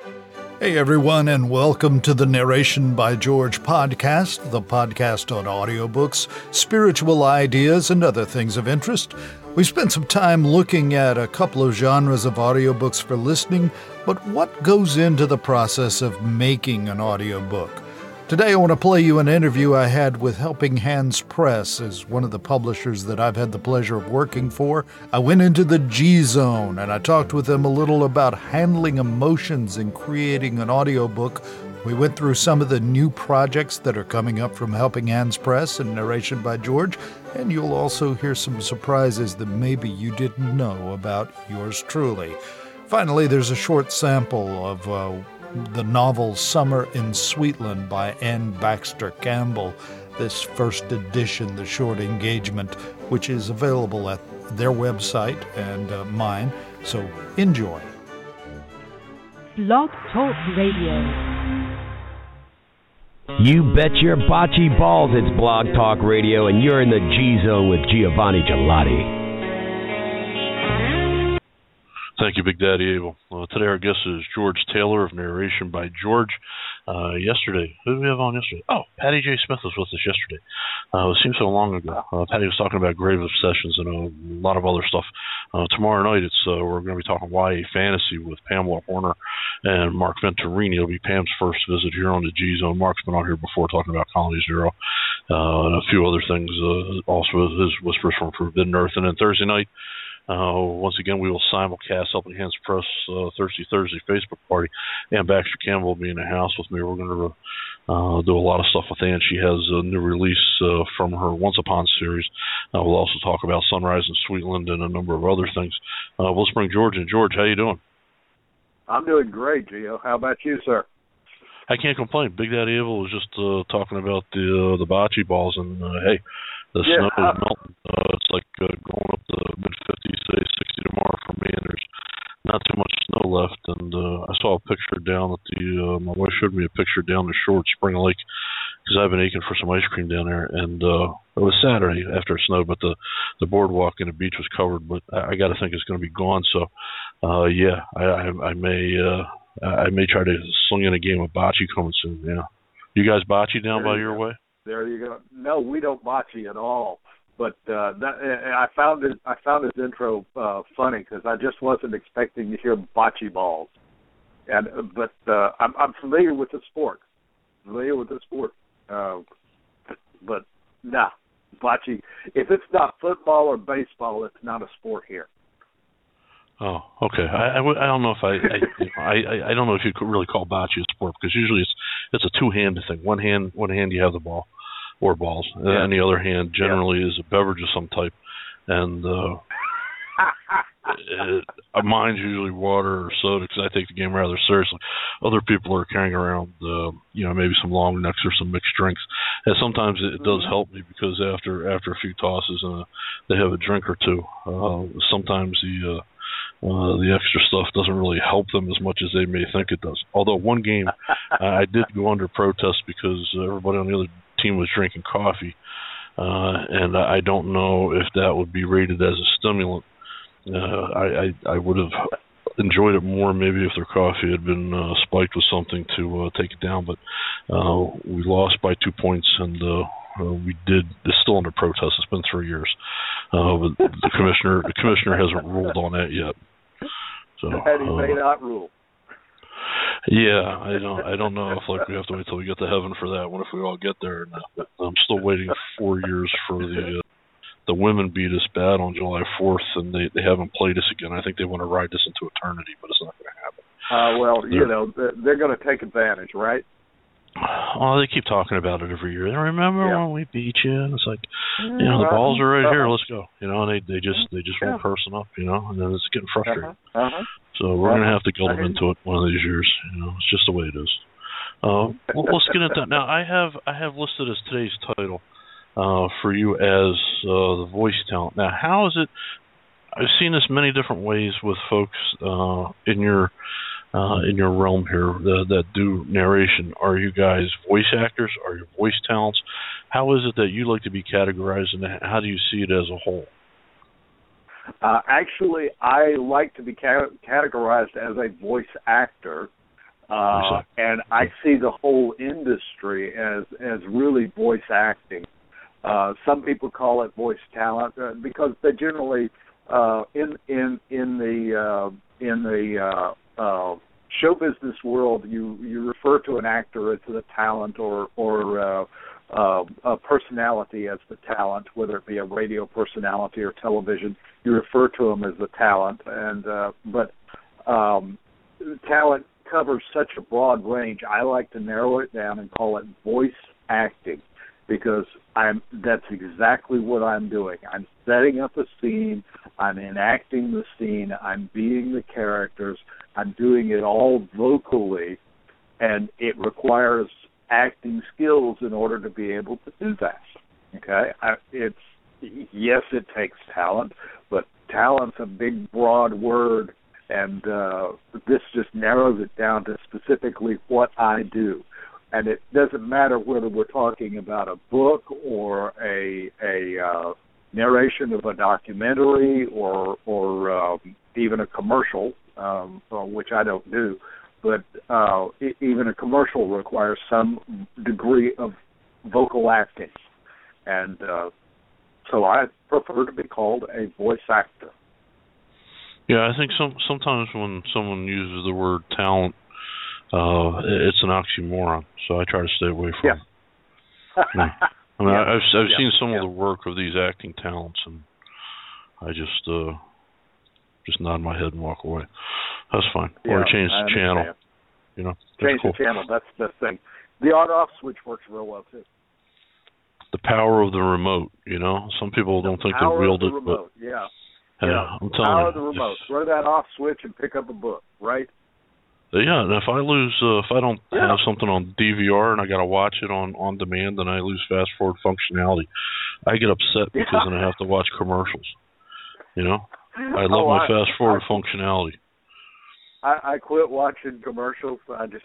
Hey everyone, and welcome to the Narration by George podcast, the podcast on audiobooks, spiritual ideas, and other things of interest. We spent some time looking at a couple of genres of audiobooks for listening, but what goes into the process of making an audiobook? Today I want to play you an interview I had with Helping Hands Press as one of the publishers that I've had the pleasure of working for. I went into the G-Zone and I talked with them a little about handling emotions in creating an audiobook. We went through some of the new projects that are coming up from Helping Hands Press and Narration by George, and you'll also hear some surprises that maybe you didn't know about yours truly. Finally, there's a short sample of the novel Summer in Sweetland by Anne Baxter Campbell, this first edition, the short engagement, which is available at their website and mine, so enjoy. Blog Talk Radio. You bet your bocce balls it's Blog Talk Radio, and you're in the G-Zone with Giovanni Gelati. Thank you, Big Daddy Abel. Today our guest is George Taylor of Narration by George. Yesterday, who did we have on yesterday? Oh, Patty J. Smith was with us yesterday. It seems so long ago. Patty was talking about grave obsessions and a lot of other stuff. Tomorrow night, we're going to be talking YA fantasy with Pamela Horner and Mark Venturini. It'll be Pam's first visit here on the G-Zone. Mark's been on here before talking about Colony Zero and a few other things. Also, his Whispers from Forbidden Earth. And then Thursday night, once again, we will simulcast Helping Hands Press Thursday Facebook party. Anne Baxter Campbell will be in the house with me. We're going to do a lot of stuff with Anne. She has a new release from her Once Upon series. We'll also talk about Sunrise in Sweetland and a number of other things. Let's bring George in. George, how you doing? I'm doing great, Gio. How about you, sir? I can't complain. Big Daddy Evil was just talking about the bocce balls, and hey, the snow is melting. It's like going up to mid-50s today, 60 tomorrow for me, and there's not too much snow left. And I saw a picture down at my wife showed me a picture down the shore at Spring Lake, because I've been aching for some ice cream down there. And it was Saturday after it snowed, but the boardwalk and the beach was covered. But I got to think it's going to be gone. So, yeah, I may try to sling in a game of bocce coming soon. Yeah, you guys bocce down by your way? There you go. No, we don't bocce at all. But I found his intro funny because I just wasn't expecting to hear bocce balls. But I'm familiar with the sport. But nah, bocce. If it's not football or baseball, it's not a sport here. Oh, okay. I don't know if I don't know if you could really call bocce a sport, because usually it's a two-handed thing. One hand you have the ball or balls, and the other hand generally is a beverage of some type, and mine's usually water or soda, because I take the game rather seriously. Other people are carrying around maybe some long necks or some mixed drinks, and sometimes it does help me, because after a few tosses they have a drink or two. Sometimes the extra stuff doesn't really help them as much as they may think it does. Although one game I did go under protest because everybody on the other team was drinking coffee, and I don't know if that would be rated as a stimulant. I would have enjoyed it more maybe if their coffee had been spiked with something to take it down, but we lost by 2 points, and it's still under protest. It's been 3 years, but the commissioner hasn't ruled on that yet. So, and he may not rule. Yeah, I don't know if we have to wait till we get to heaven for that one, if we all get there. But I'm still waiting 4 years for the women beat us bad on July 4th, and they haven't played us again. I think they want to ride this into eternity, but it's not going to happen. They're going to take advantage, right? Oh, they keep talking about it every year. They remember when we beat you, and it's like, the balls are right here. Let's go. And they just won't person up, and then it's getting frustrating. So we're going to have to guilt them into it one of these years. It's just the way it is. Let's get into that. Now, I have listed as today's title for you as the voice talent. Now, how is it? I've seen this many different ways with folks in your realm here that do narration. Are you guys voice actors? Are you voice talents? How is it that you like to be categorized, and how do you see it as a whole? Actually, I like to be categorized as a voice actor. And I see the whole industry as really voice acting. Some people call it voice talent because they generally in the show business world, you refer to an actor as the talent or a personality as the talent, whether it be a radio personality or television. You refer to them as the talent, but talent covers such a broad range. I like to narrow it down and call it voice acting, because that's exactly what I'm doing. I'm setting up a scene, I'm enacting the scene, I'm being the characters, I'm doing it all vocally, and it requires acting skills in order to be able to do that. Okay? Yes, it takes talent, but talent's a big, broad word, and this just narrows it down to specifically what I do. And it doesn't matter whether we're talking about a book or a narration of a documentary or even a commercial, which I don't do. But even a commercial requires some degree of vocal acting. And so I prefer to be called a voice actor. Yeah, I think sometimes when someone uses the word talent, it's an oxymoron, so I try to stay away from it. Yeah. I mean, I've seen some of the work of these acting talents, and I just nod my head and walk away. That's fine. Or change the channel. You know, change the channel. That's the thing. The on-off switch works real well too. The power of the remote. You know, some people don't think they wield it, but yeah, I'm telling you, power of the remote. Throw that off switch and pick up a book, right? Yeah, and if I don't have something on DVR and I got to watch it on demand, then I lose fast forward functionality. I get upset because then I have to watch commercials. You know, I love my fast forward functionality. I quit watching commercials. I just,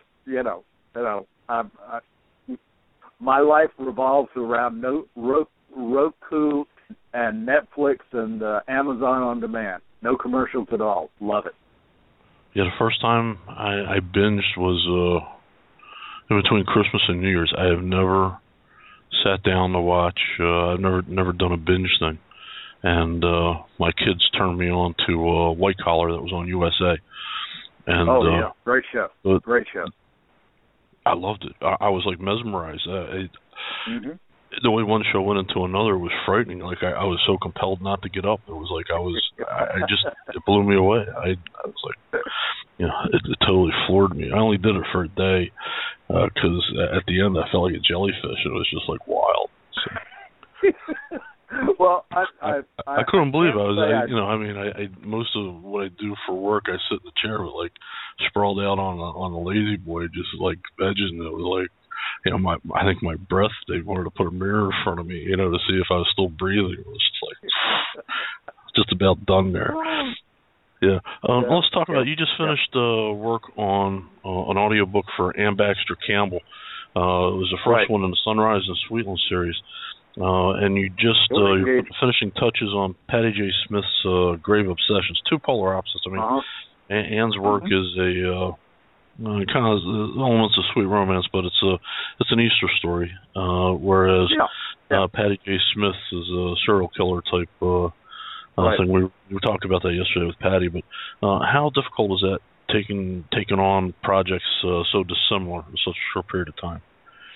my life revolves around Roku and Netflix and Amazon On Demand. No commercials at all. Love it. Yeah, the first time I binged was in between Christmas and New Year's. I have never sat down to watch. I've never done a binge thing, and my kids turned me on to White Collar that was on USA. And, great show. Great show. I loved it. I was like mesmerized. The way one show went into another was frightening. Like I was so compelled not to get up. It was like it blew me away. I was like, it totally floored me. I only did it for a day because at the end I felt like a jellyfish. It was just like wild. So. Well, I couldn't believe I most of what I do for work, I sit in the chair with like sprawled out on the lazy boy, just like vegging. It was like, I think my breath, they wanted to put a mirror in front of me, to see if I was still breathing. It was just like, just about done there. Yeah. Let's talk about, you just finished work on an audiobook for Ann Baxter Campbell. It was the first one in the Sunrise and Sweetland series. And you just, you're finishing touches on Patti J. Smith's Grave Obsessions. Two polar opposites. I mean, Ann's work is a kind of elements of sweet romance, but it's an Easter story, whereas Patti J. Smith is a serial killer type thing. We talked about that yesterday with Patty, but how difficult was that taking on projects so dissimilar in such a short period of time?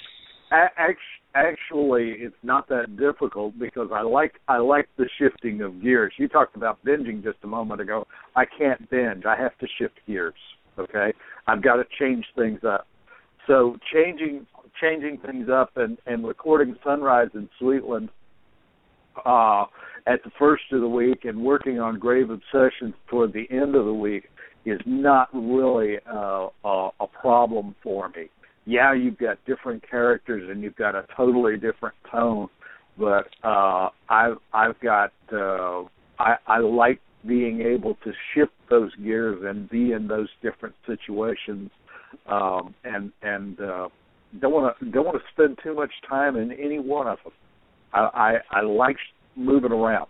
Actually, it's not that difficult because I like the shifting of gears. You talked about binging just a moment ago. I can't binge. I have to shift gears. Okay, I've got to change things up. So changing things up and recording Sunrise in Sweetland at the first of the week and working on Grave Obsessions toward the end of the week is not really a problem for me. Yeah, you've got different characters and you've got a totally different tone, but I've got I like being able to shift those gears and be in those different situations, and don't want to spend too much time in any one of them. I like moving around.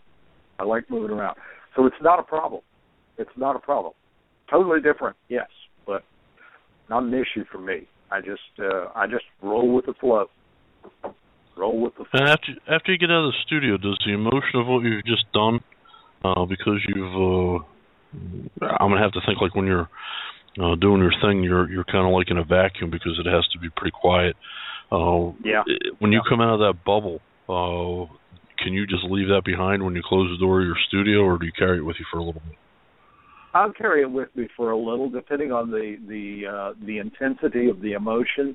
So it's not a problem. Totally different, yes, but not an issue for me. I just roll with the flow. Roll with the flow. And after you get out of the studio, does the emotion of what you've just done, because you've, I'm gonna have to think like when you're doing your thing, you're kind of like in a vacuum because it has to be pretty quiet. When you come out of that bubble, can you just leave that behind when you close the door of your studio, or do you carry it with you for a little bit? I'll carry it with me for a little, depending on the intensity of the emotion.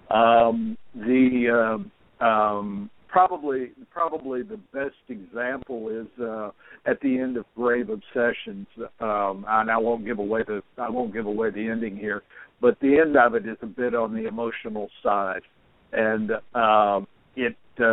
Probably the best example is at the end of Grave Obsessions, and I won't give away the ending here, but the end of it is a bit on the emotional side, and it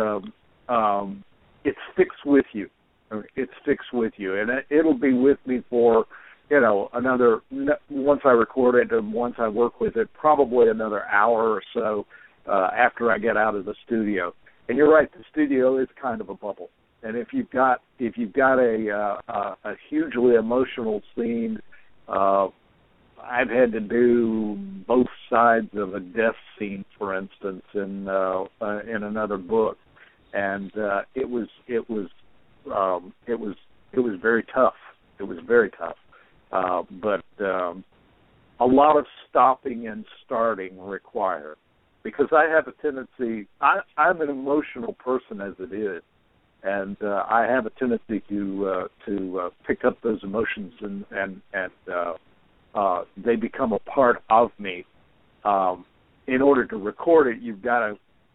sticks with you. It sticks with you, and it'll be with me for another, once I record it and once I work with it, probably another hour or so after I get out of the studio. And you're right, the studio is kind of a bubble. And if you've got a hugely emotional scene, I've had to do both sides of a death scene, for instance, in another book, and it was very tough. It was very tough. But a lot of stopping and starting required, because I have a tendency, I'm an emotional person as it is, and I have a tendency to pick up those emotions and they become a part of me. In order to record it, you've got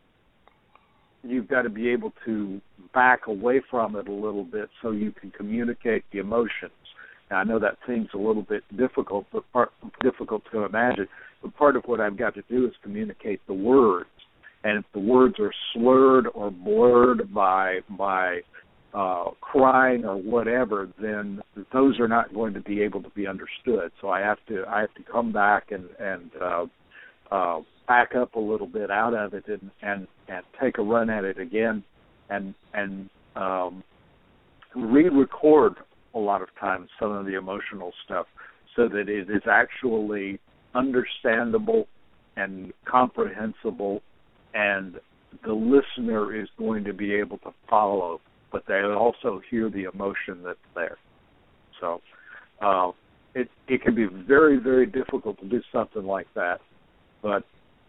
to be able to back away from it a little bit so you can communicate the emotions. Now, I know that seems a little bit difficult to imagine, but part of what I've got to do is communicate the words. And if the words are slurred or blurred by crying or whatever, then those are not going to be able to be understood. So I have to come back and back up a little bit out of it and take a run at it again and re-record a lot of times some of the emotional stuff so that it is actually understandable and comprehensible, and the listener is going to be able to follow, but they also hear the emotion that's there. So it can be very, very difficult to do something like that. But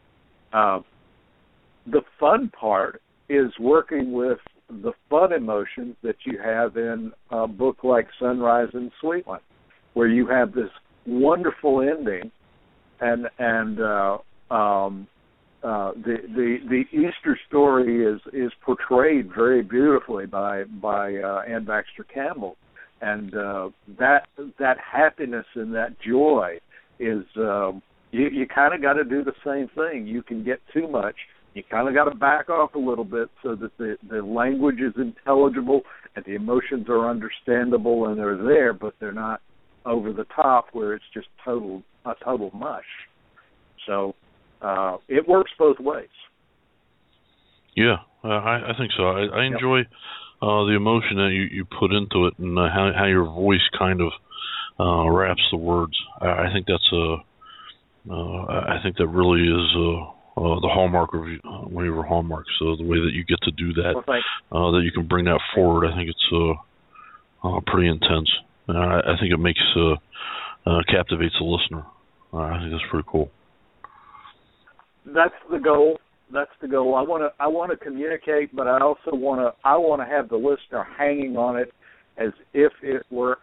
the fun part is working with the fun emotions that you have in a book like Sunrise in Sweetland, where you have this wonderful ending, and the Easter story is portrayed very beautifully by Anne Baxter Campbell, and that happiness and that joy is you kind of got to do the same thing. You can get too much. You kind of got to back off a little bit so that the language is intelligible and the emotions are understandable and they're there, but they're not over the top where it's just a total mush. So it works both ways. Yeah, I think so. I enjoy the emotion that you put into it and how your voice kind of wraps the words. I think that's I think that really is the hallmark of one of your hallmarks. So the way that you get to do that, that you can bring that forward, I think it's pretty intense. I think it makes captivates the listener. I think that's pretty cool. That's the goal. I want to communicate, but I also want to have the listener hanging on it as if it were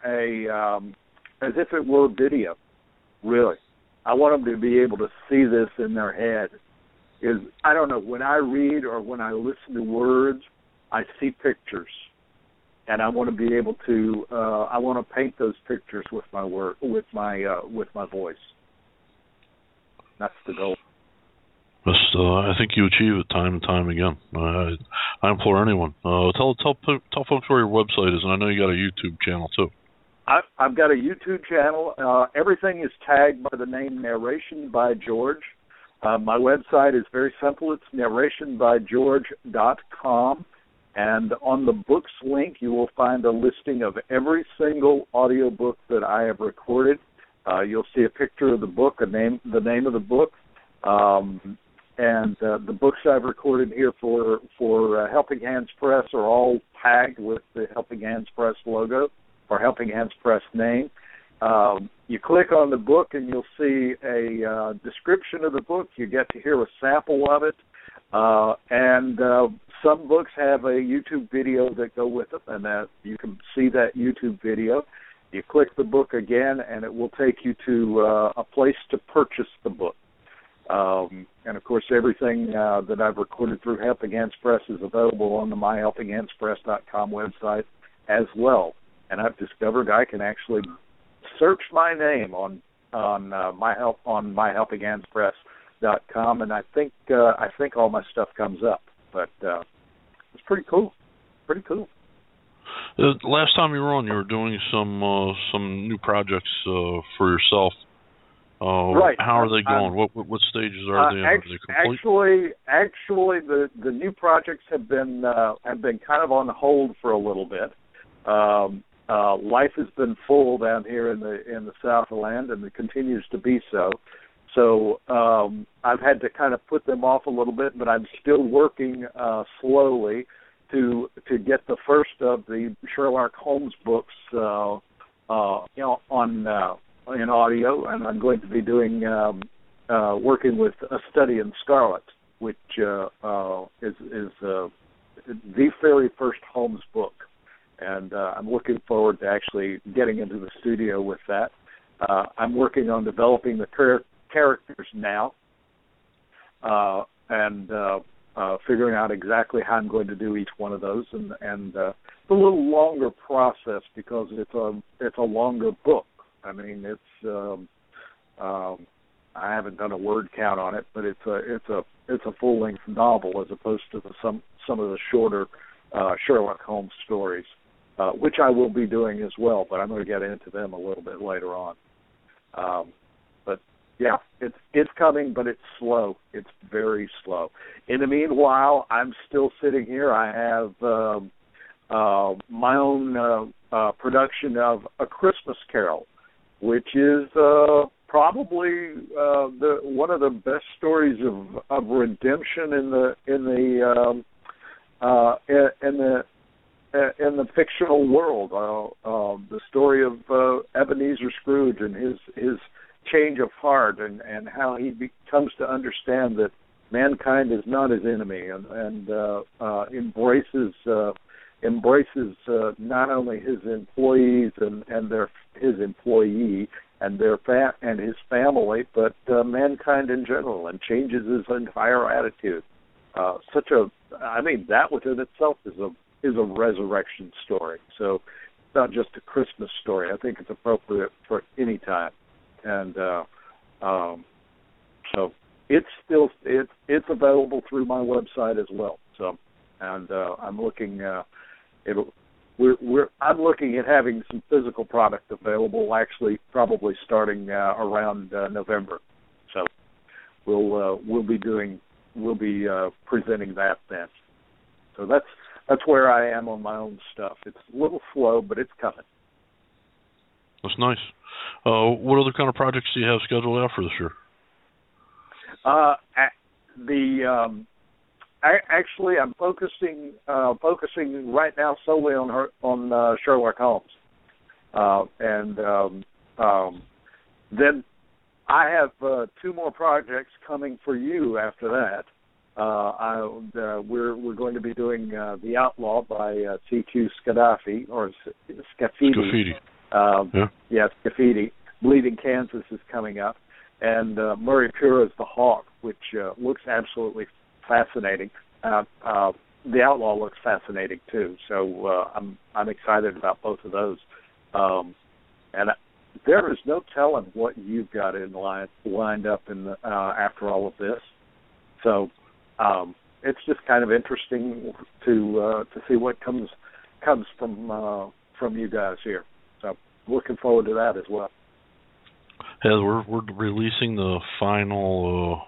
video. Really, I want them to be able to see this in their head. I don't know, when I read or when I listen to words, I see pictures, and I want to be able to I want to paint those pictures with my voice. That's the goal. I think you achieve it time and time again. I implore anyone. Tell folks where your website is, and I know you got a YouTube channel too. I've got a YouTube channel. Everything is tagged by the name Narration by George. My website is very simple. It's narrationbygeorge.com. And on the books link, you will find a listing of every single audiobook that I have recorded. You'll see a picture of the book, the name of the book, and the books I've recorded here for Helping Hands Press are all tagged with the Helping Hands Press logo or Helping Hands Press name. You click on the book and you'll see a description of the book. You get to hear a sample of it. And some books have a YouTube video that go with them, and you can see that YouTube video. You click the book again, and it will take you to a place to purchase the book. And, of course, everything that I've recorded through Helping Hands Press is available on the myhelpinghandspress.com website as well. And I've discovered I can actually search my name on myhelpinghandspress.com, and I think all my stuff comes up. But it's pretty cool. Pretty cool. Last time you were on, you were doing some new projects for yourself. Right. How are they going? What stages are they in? Are they complete? Actually, the new projects have been kind of on hold for a little bit. Life has been full down here in the Southland, and it continues to be so. So I've had to kind of put them off a little bit, but I'm still working slowly to get the first of the Sherlock Holmes books, in audio, and I'm going to be doing working with A Study in Scarlet, which is the very first Holmes book, and I'm looking forward to actually getting into the studio with that. I'm working on developing the characters now, and figuring out exactly how I'm going to do each one of those, and it's a little longer process because it's a longer book. I mean, it's I haven't done a word count on it, but it's a full length novel as opposed to some of the shorter Sherlock Holmes stories, which I will be doing as well. But I'm going to get into them a little bit later on. But yeah, it's coming, but it's slow. It's very slow. In the meanwhile, I'm still sitting here. I have my own production of A Christmas Carol, which is probably one of the best stories of redemption in the fictional world. The story of Ebenezer Scrooge and his change of heart and how he comes to understand that mankind is not his enemy and embraces not only his employees and his employee and his family, but mankind in general, and changes his entire attitude. That within itself is a resurrection story. So it's not just a Christmas story. I think it's appropriate for any time, and so it's available through my website as well. So, and I'm looking. I'm looking at having some physical product available, actually, probably starting around November. So we'll be presenting that then. So that's where I am on my own stuff. It's a little slow, but it's coming. That's nice. What other kind of projects do you have scheduled out for this year? Actually, I'm focusing right now solely on Sherlock Holmes, and then I have 2 more projects coming for you after that. We're going to be doing The Outlaw by C.Q. Scafidi, or Scafidi. Scafidi. Bleeding Kansas is coming up, and Murray Pura's The Hawk, which looks absolutely fascinating. The Outlaw looks fascinating too, so I'm excited about both of those. And there is no telling what you've got lined up after all of this. So it's just kind of interesting to see what comes from you guys here. So looking forward to that as well. Yeah, we're releasing the final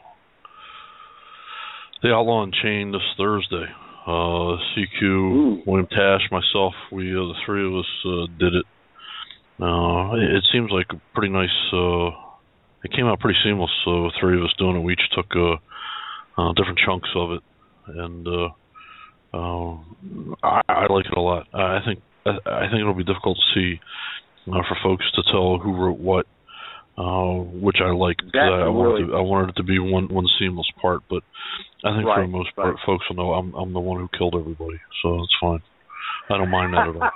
The Outlaw Unchained this Thursday. CQ, William Tash, myself, the 3 of us did it. It seems like a pretty nice. It came out pretty seamless. So three of us doing it. We each took different chunks of it, and I like it a lot. I think it'll be difficult to see for folks to tell who wrote what, which I like. I wanted it to be one seamless part, but I think for the most part, folks will know I'm the one who killed everybody, so it's fine. I don't mind that at all.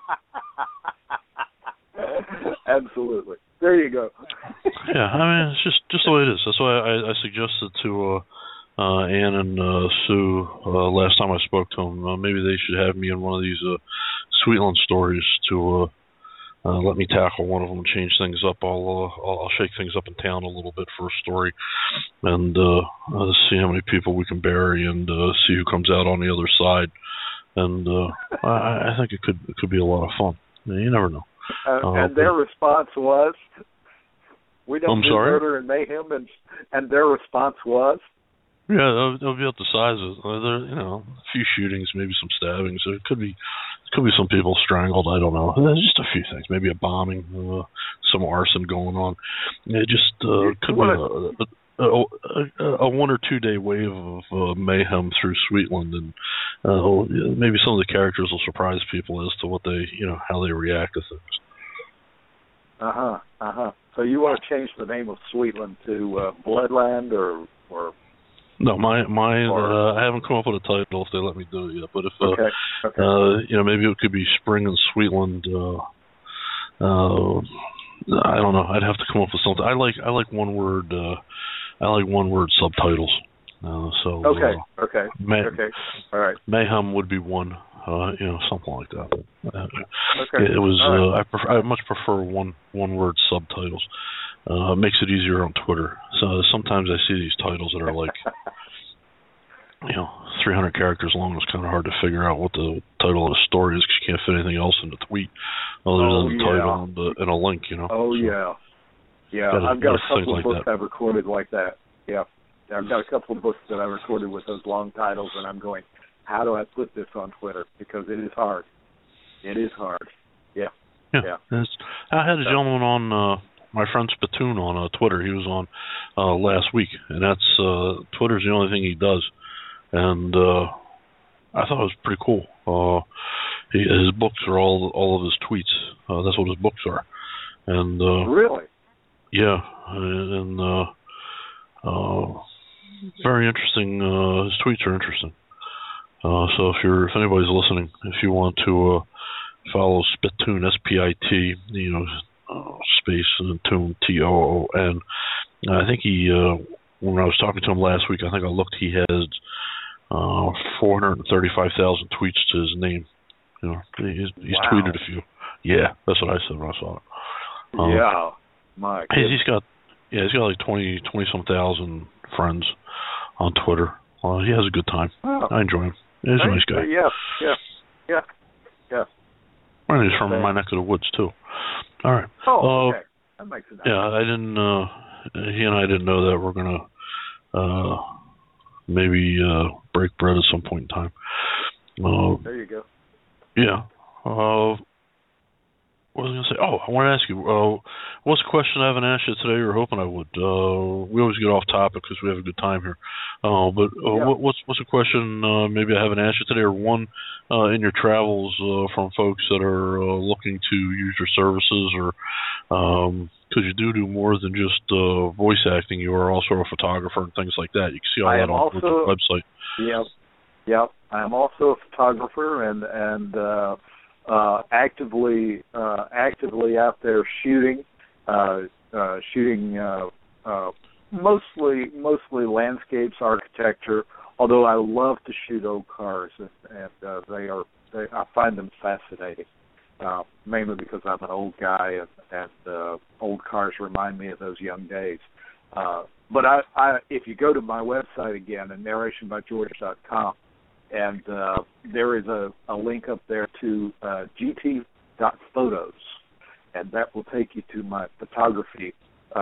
Absolutely. There you go. Yeah, I mean, it's just the way it is. That's why I suggested to Ann and Sue last time I spoke to them, maybe they should have me in one of these Sweetland stories to let me tackle one of them and change things up. I'll shake things up in town a little bit for a story, and see how many people we can bury, and see who comes out on the other side. And I think it could be a lot of fun. You never know. And their response was, "We don't do murder and mayhem," and their response was, "Yeah, they'll be up to size of there. A few shootings, maybe some stabbings. It could be some people strangled. I don't know. Just a few things. Maybe a bombing, some arson going on. It just could be a 1 or 2 day wave of mayhem through Sweetland, and maybe some of the characters will surprise people as to what they, how they react to things." So you want to change the name of Sweetland to Bloodland or? No, I haven't come up with a title if they let me do it yet. But if maybe it could be Spring and Sweetland. I don't know. I'd have to come up with something. I like one word. I like one word subtitles. Okay. All right. Mayhem would be one. Something like that. It was. I much prefer one word subtitles. Makes it easier on Twitter. So sometimes I see these titles that are like, 300 characters long. It's kind of hard to figure out what the title of the story is because you can't fit anything else in the tweet other than the title and a link. Yeah. I've got a couple of books I've recorded like that. Yeah, I've got a couple of books that I recorded with those long titles, and I'm going, how do I put this on Twitter? Because it is hard. It is hard. Yeah. I had a gentleman on. My friend Spittoon on Twitter. He was on last week, and that's Twitter's the only thing he does, and I thought it was pretty cool. His books are all of his tweets. That's what his books are, and really, yeah, and very interesting. His tweets are interesting. So if anybody's listening, if you want to follow Spittoon, SPIT, space and Toon, TOON. I think he, when I was talking to him last week, I think I looked, he has 435,000 tweets to his name. He's tweeted a few. Yeah, that's what I said when I saw it. My he's got like 20 some thousand friends on Twitter. He has a good time. I enjoy him. He's a nice guy. Yeah. And he's from my neck of the woods too. All right. Oh, okay. That makes it nice. Yeah, I didn't. He and I didn't know that we're gonna maybe break bread at some point in time. There you go. Yeah. What was I going to say? Oh, I want to ask you, what's a question I haven't asked you today or hoping I would? We always get off topic because we have a good time here. What's a question maybe I haven't asked you today, or one in your travels from folks that are looking to use your services, or because you do more than just voice acting. You are also a photographer and things like that. You can see all that on the website. Yep. I am also a photographer and actively out there shooting mostly landscapes, architecture. Although I love to shoot old cars, and I find them fascinating. Mainly because I'm an old guy, and old cars remind me of those young days. But if you go to my website again, at narrationbygeorge.com, and there is a link up there to gt.photos, and that will take you to my photography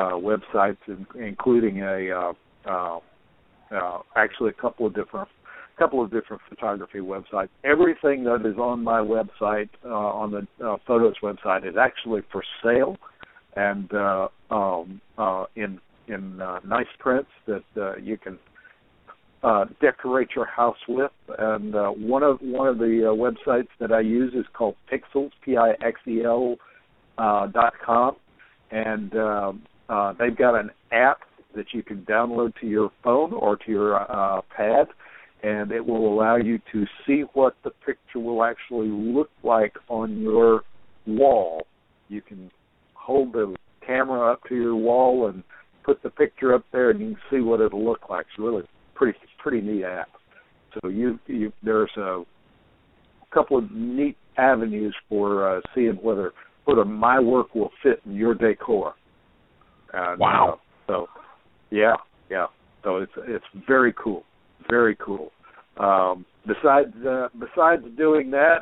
websites, including actually a couple of different couple of different photography websites. Everything that is on my website, on the photos website, is actually for sale, and in nice prints that you can decorate your house with. And one of the websites that I use is called Pixels, Pixel.com, and they've got an app that you can download to your phone or to your pad, and it will allow you to see what the picture will actually look like on your wall. You can hold the camera up to your wall and put the picture up there, and you can see what it'll look like. It's really pretty neat app. So there's a couple of neat avenues for seeing whether my work will fit in your decor. And, wow. So it's very cool, very cool. Besides doing that,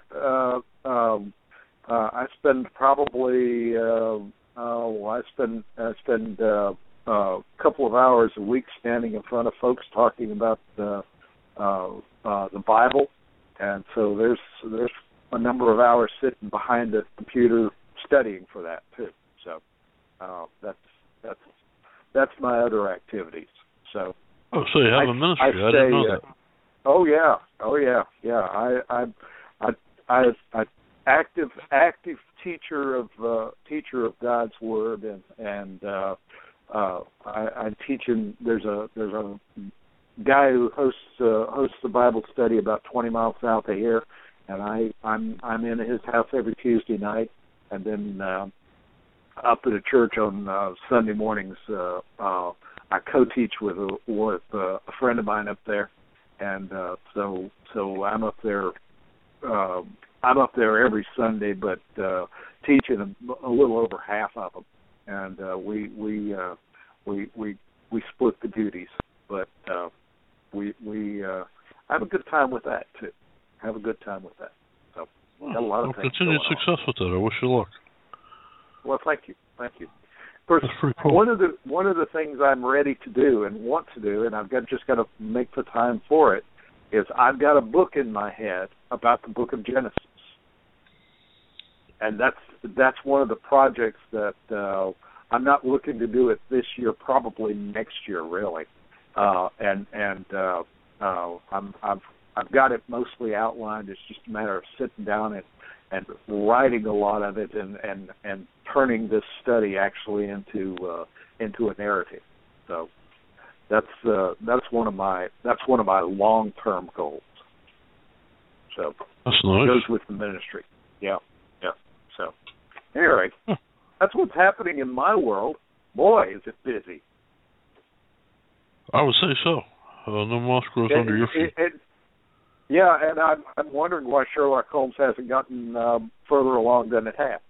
I spend probably I spend a couple of hours a week standing in front of folks talking about the Bible, and so there's a number of hours sitting behind the computer studying for that too. So that's my other activities. So so you have a ministry? I didn't know that. Oh yeah. I active teacher of God's Word, and I'm teaching. There's a guy who hosts the Bible study about 20 miles south of here, and I'm in his house every Tuesday night, and then up at a church on Sunday mornings. I co-teach with a friend of mine up there, and so I'm up there. I'm up there every Sunday, but teaching a little over half of them, and we split the duties. But we have a good time with that too. So got a lot of things. Continued success with that. I wish you luck. Well, thank you. Of course, cool. one of the things I'm ready to do and want to do, and I've just got to make the time for it, is I've got a book in my head about the Book of Genesis, and that's one of the projects that I'm not looking to do it this year, probably next year, really. I've got it mostly outlined. It's just a matter of sitting down and writing a lot of it and turning this study actually into a narrative. So that's one of my long-term goals. So that's nice. It goes with the ministry. Yeah. So anyway, that's what's happening in my world. Boy, is it busy. I would say so. No moss grows under your feet. Yeah, and I'm wondering why Sherlock Holmes hasn't gotten further along than it has.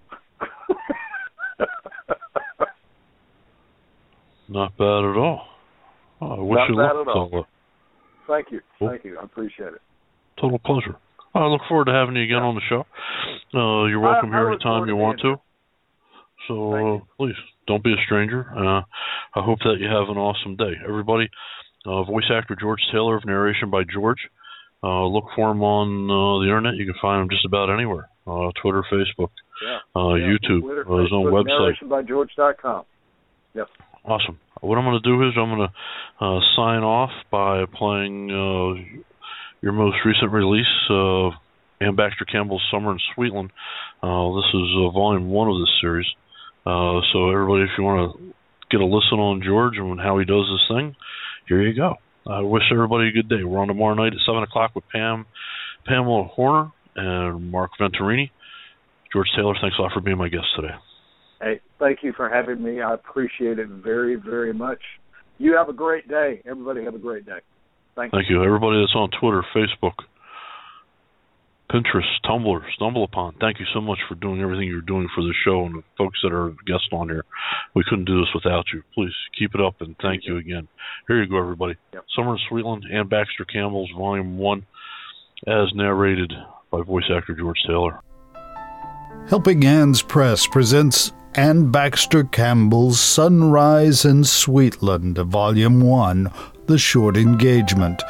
Not bad at all. I wish you luck. Thank you. Cool. Thank you. I appreciate it. Total pleasure. I look forward to having you again on the show. You're welcome here anytime you want to. So please, don't be a stranger. I hope that you have an awesome day. Everybody, voice actor George Taylor of Narration by George. Look for him on the internet. You can find him just about anywhere. Twitter, Facebook, YouTube. Twitter, his own website. NarrationByGeorge.com. Yep. Awesome. What I'm going to do is I'm going to sign off by playing your most recent release, Ann Baxter Campbell's Summer in Sweetland. This is volume 1 of this series. So everybody, if you want to get a listen on George and how he does this thing, here you go. I wish everybody a good day. We're on tomorrow night at 7 o'clock with Pamela Horner and Mark Venturini. George Taylor, thanks a lot for being my guest today. Hey, thank you for having me. I appreciate it very, very much. You have a great day. Everybody have a great day. Thank you. Everybody that's on Twitter, Facebook, Pinterest, Tumblr, StumbleUpon, thank you so much for doing everything you're doing for the show and the folks that are guests on here. We couldn't do this without you. Please keep it up, and thank you again. Here you go, everybody. Yep. Summer in Sweetland, Ann Baxter Campbell's Volume 1, as narrated by voice actor George Taylor. Helping Hands Press presents Ann Baxter Campbell's Sunrise in Sweetland, Volume 1, The Short Engagement.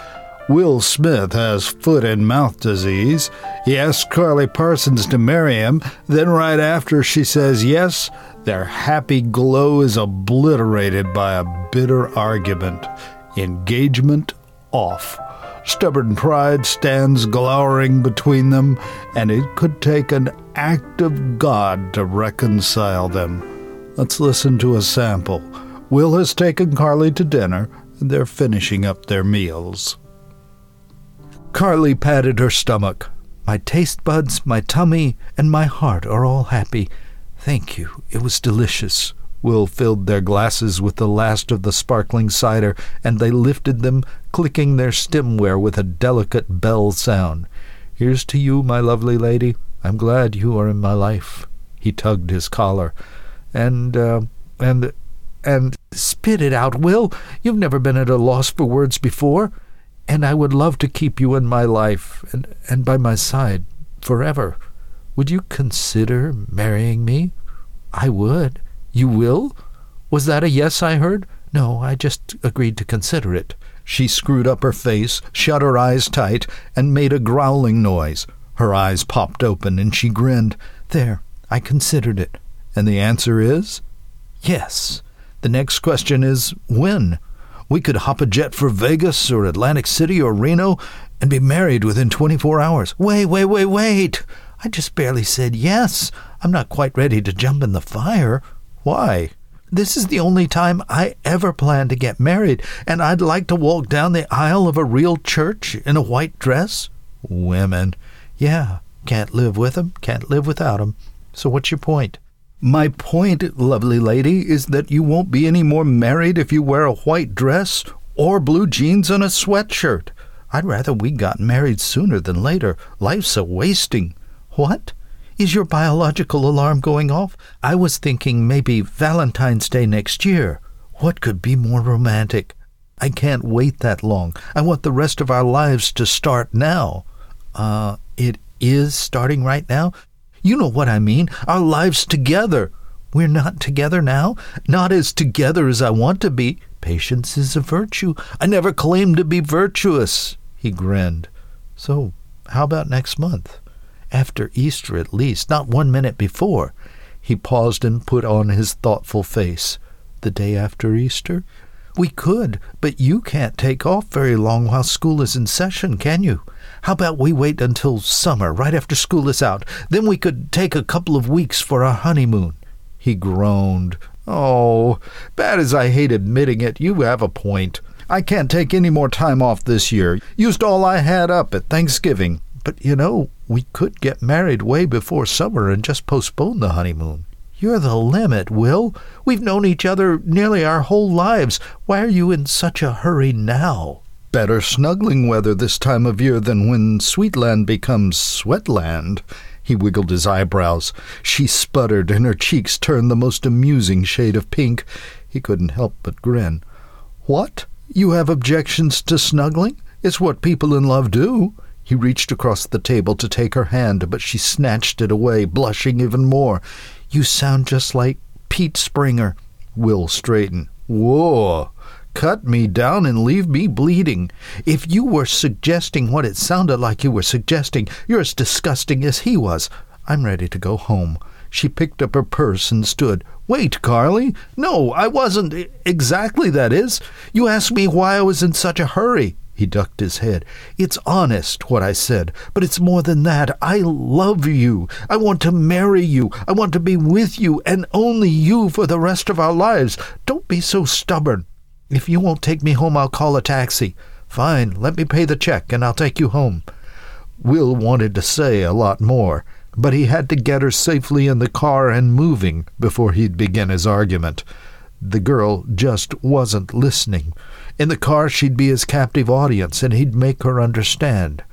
Will Smith has foot and mouth disease. He asks Carly Parsons to marry him. Then right after she says yes, their happy glow is obliterated by a bitter argument. Engagement off. Stubborn pride stands glowering between them, and it could take an act of God to reconcile them. Let's listen to a sample. Will has taken Carly to dinner, and they're finishing up their meals. Carly patted her stomach. My taste buds, my tummy, and my heart are all happy. Thank you. It was delicious. Will filled their glasses with the last of the sparkling cider, and they lifted them, clicking their stemware with a delicate bell sound. Here's to you, my lovely lady. I'm glad you are in my life. He tugged his collar. And spit it out, Will. You've never been at a loss for words before. And I would love to keep you in my life and by my side forever. Would you consider marrying me? I would. You will? Was that a yes I heard? No, I just agreed to consider it. She screwed up her face, shut her eyes tight, and made a growling noise. Her eyes popped open, and she grinned. There, I considered it. And the answer is? Yes. The next question is, when? We could hop a jet for Vegas or Atlantic City or Reno and be married within 24 hours. Wait. I just barely said yes. I'm not quite ready to jump in the fire. Why? This is the only time I ever plan to get married, and I'd like to walk down the aisle of a real church in a white dress. Women. Yeah, can't live with 'em, can't live without 'em. So what's your point? My point, lovely lady, is that you won't be any more married if you wear a white dress or blue jeans and a sweatshirt. I'd rather we got married sooner than later. Life's a wasting. What? Is your biological alarm going off? I was thinking maybe Valentine's Day next year. What could be more romantic? I can't wait that long. I want the rest of our lives to start now. It is starting right now? You know what I mean. Our lives together. We're not together now. Not as together as I want to be. Patience is a virtue. I never claimed to be virtuous. He grinned. So, how about next month? After Easter at least, not 1 minute before. He paused and put on his thoughtful face. The day after Easter? We could, but you can't take off very long while school is in session, can you? How about we wait until summer, right after school is out? Then we could take a couple of weeks for our honeymoon. He groaned. Oh, bad as I hate admitting it, you have a point. I can't take any more time off this year. Used all I had up at Thanksgiving. But, we could get married way before summer and just postpone the honeymoon. You're the limit, Will. We've known each other nearly our whole lives. Why are you in such a hurry now? Better snuggling weather this time of year than when Sweetland becomes Sweatland. He wiggled his eyebrows. She sputtered, and her cheeks turned the most amusing shade of pink. He couldn't help but grin. What? You have objections to snuggling? It's what people in love do. He reached across the table to take her hand, but she snatched it away, blushing even more. You sound just like Pete Springer. Will straightened. Whoa! Cut me down and leave me bleeding. If you were suggesting what it sounded like you were suggesting, you're as disgusting as he was. I'm ready to go home. She picked up her purse and stood. Wait, Carly. No, I wasn't. Exactly, that is. You asked me why I was in such a hurry. He ducked his head. It's honest, what I said, but it's more than that. I love you. I want to marry you. I want to be with you, and only you for the rest of our lives. Don't be so stubborn. If you won't take me home, I'll call a taxi. Fine, let me pay the check, and I'll take you home. Will wanted to say a lot more, but he had to get her safely in the car and moving before he'd begin his argument. The girl just wasn't listening. In the car, she'd be his captive audience, and he'd make her understand.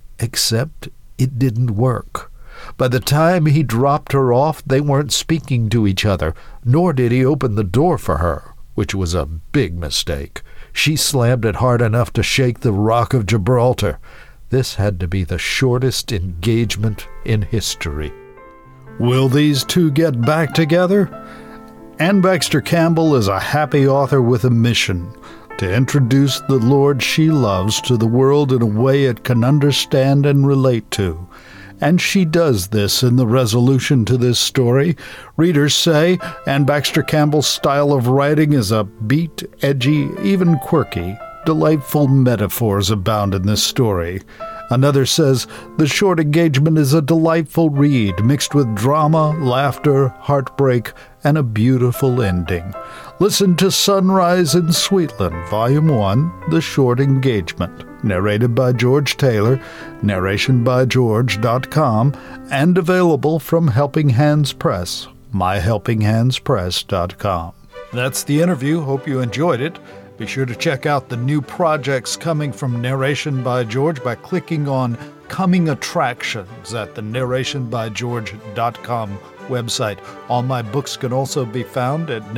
Except it didn't work. By the time he dropped her off, they weren't speaking to each other, nor did he open the door for her, which was a big mistake. She slammed it hard enough to shake the Rock of Gibraltar. This had to be the shortest engagement in history. Will these two get back together? Anne Baxter Campbell is a happy author with a mission. to introduce the Lord she loves to the world in a way it can understand and relate to. And she does this in the resolution to this story. Readers say Anne Baxter Campbell's style of writing is upbeat, edgy, even quirky. Delightful metaphors abound in this story. Another says the short engagement is a delightful read, mixed with drama, laughter, heartbreak, and a beautiful ending. Listen to Sunrise in Sweetland, Volume 1, The Short Engagement, narrated by George Taylor, narrationbygeorge.com, and available from Helping Hands Press, myhelpinghandspress.com. That's the interview. Hope you enjoyed it. Be sure to check out the new projects coming from Narration by George by clicking on Coming Attractions at the narrationbygeorge.com website. All my books can also be found at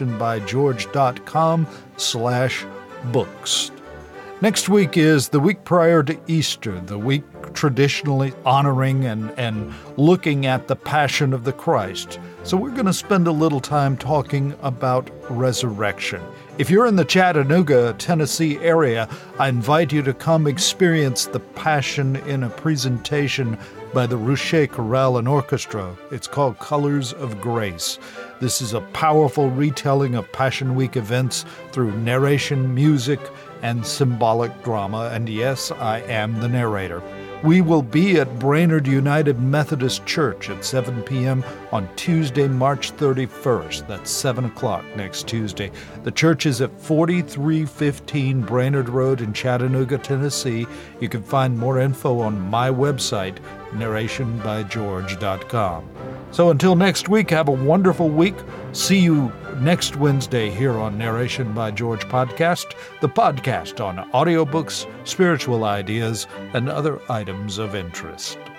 narrationbygeorge.com/books. Next week is the week prior to Easter, the week traditionally honoring and looking at the Passion of the Christ. So we're going to spend a little time talking about resurrection. If you're in the Chattanooga, Tennessee area, I invite you to come experience the Passion in a presentation by the Ruche Chorale and Orchestra. It's called Colors of Grace. This is a powerful retelling of Passion Week events through narration, music, and symbolic drama. And yes, I am the narrator. We will be at Brainerd United Methodist Church at 7 p.m. on Tuesday, March 31st. That's 7 o'clock next Tuesday. The church is at 4315 Brainerd Road in Chattanooga, Tennessee. You can find more info on my website, narrationbygeorge.com. So until next week, have a wonderful week. See you next Wednesday here on Narration by George Podcast, the podcast on audiobooks, spiritual ideas, and other items of interest.